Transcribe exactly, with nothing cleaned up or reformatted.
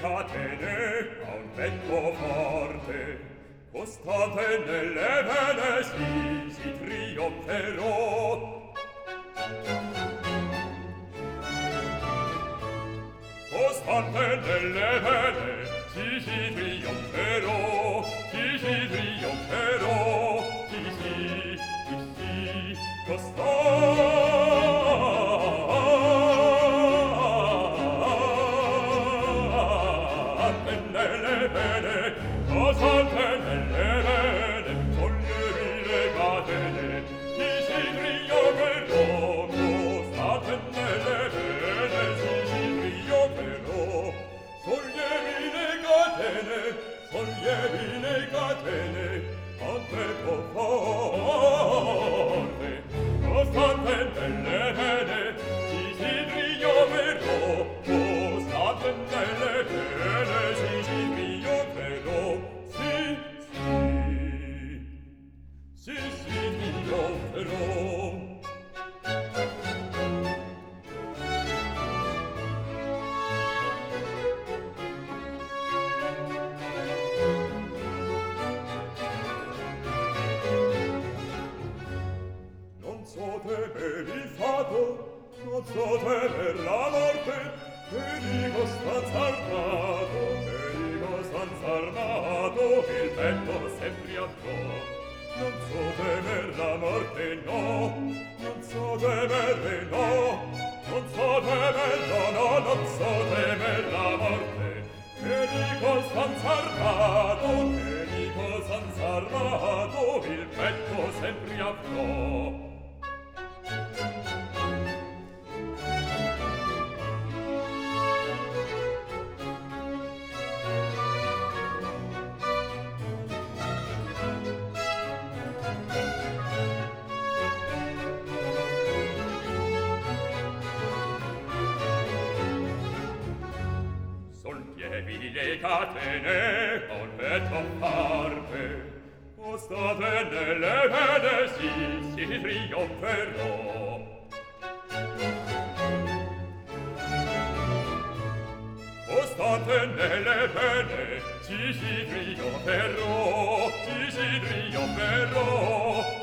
catene a un becco forte, costate nelle vene si, si trionferò. Costante nelle vene si, si trionferò, si, si trionferò, si, si, si, si, costante. Costante nelle vene, toglievi le catene, si si trionferò. Costante nelle vene, si si trionferò. Toglievi le catene, toglievi le catene, al becco forte. Costante nelle vene, si si trionferò. Costante nelle vene, si si trionferò. Si, si, trionferò. Non so temer il fato, non so temer la morte, che di Costanza armato, che di Costanza armato, il petto sempre avrò. Non so temer la morte, no, non so temer, no, non so temer, no, no, non so temer la morte, che di Costanza armato, che di Costanza armato, il petto sempre avrò. Le catene a un petto forte, costate nelle vene si, si trionferò. Costate nelle vene si, si trionferò, si, si trionferò.